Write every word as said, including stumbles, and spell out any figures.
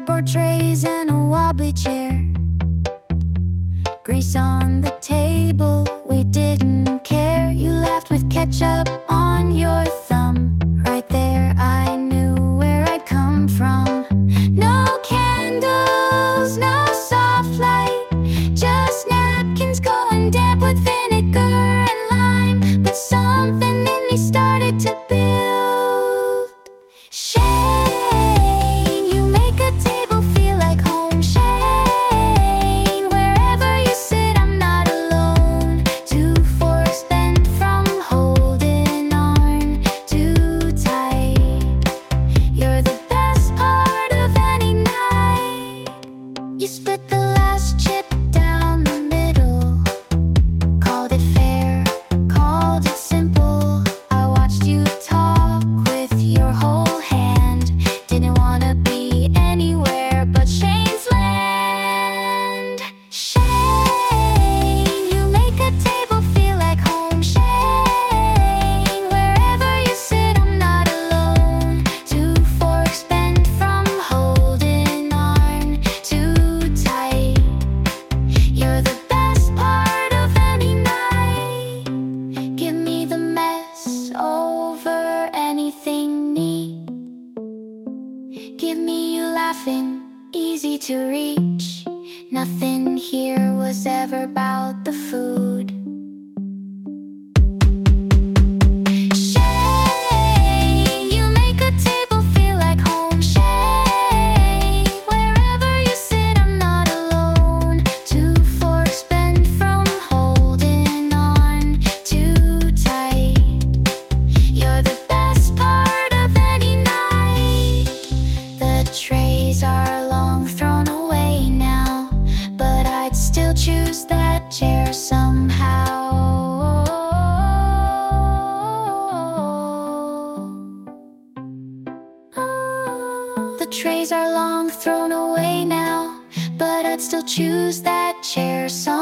cardboard trays and a wobbly chair. Grease on the table, we didn't care. You laughed with ketchup on your thumb. Right there I knew where I'd come from. No candles, no soft light, just napkins going damp with vinegar and lime. But something in me started to build. Shane, you make a table feel like home. Shane, wherever you sit I'm not alone. Two forks bent from holding on too tight. You're the best part of any night. You split the last chip down the middle, called it fair, called it simple. I watched you talk with your whole hand. Didn't wanna be anywhere but Shane's land. Shane, you make a table feel like home. Shane, wherever you sit I'm not alone. Two forks bent from holding on too tight. You're the best part of any night. Give me the mess over anything neat. Give me you laughing, easy to reach. Nothing here was ever about the food. Shane, you make a table feel like home. Shane, wherever you sit I'm not alone. Two forks bent from holding on too tight. You're the best part of any night. The trays are long thrown away now, but I'd still choose that chair somehow. The trays are long thrown away now, but I'd still choose that chair somehow.